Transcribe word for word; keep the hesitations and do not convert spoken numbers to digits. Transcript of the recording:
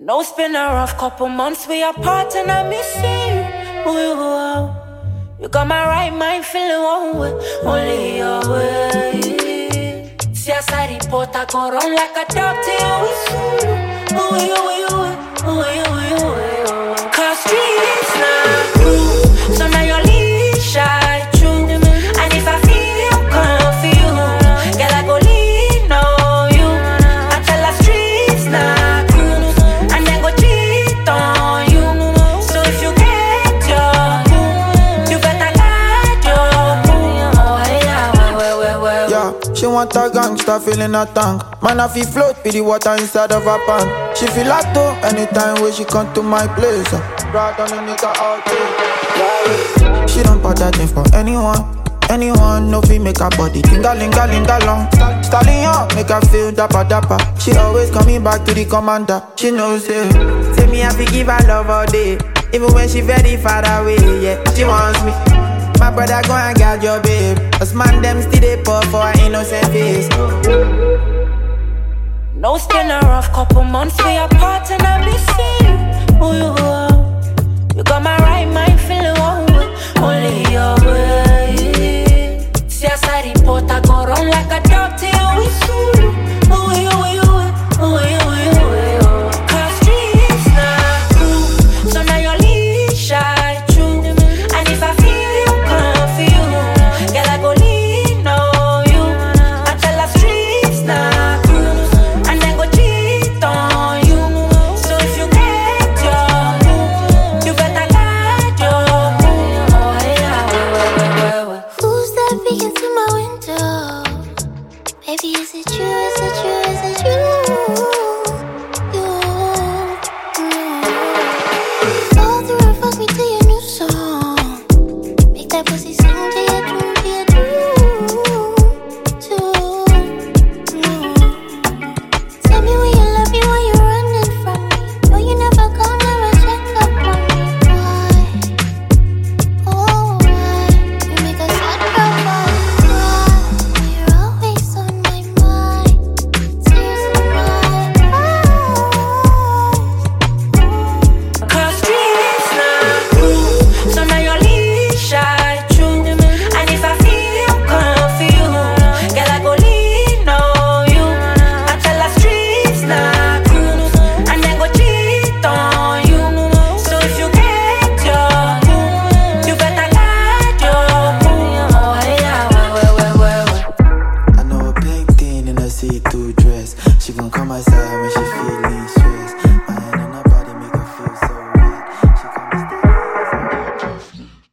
No, it's been a rough couple months, we apart and I miss you. Ooh, you, uh, you got my right mind feeling one way, only your way. See I side report, I go run like a dog till you whistle. Ooh, you, you, ooh, you, you, you. Cause streets now true, so now your leash I true. And if I feel confused, girl I go lean on you. I tell the streets now. She want a gangster feeling a tank. Man, I feel float with the water inside of her pant. She feel like though anytime when she come to my place. Right on the nigga out there. She don't put that thing for anyone. Anyone no fee make her body tinga-linga-linga long. Stallion make her feel dapper-dapper. She always coming back to the commander. She knows it. Say me I fi give her love all day, even when she very far away. Yeah, she wants me. My brother go and get your babe. Us man them still they pour for her innocent face. No, it's been a rough couple months, we apart and I miss you. Ooh, you, uh, you got my right mind feeling one way, only your way. See I side report, I go run like a dog till you whistle. Ooh, you, you, ooh, you, you, you. Cause streets not true, so now your leash I true. And if I feel She gon' come outside when she feel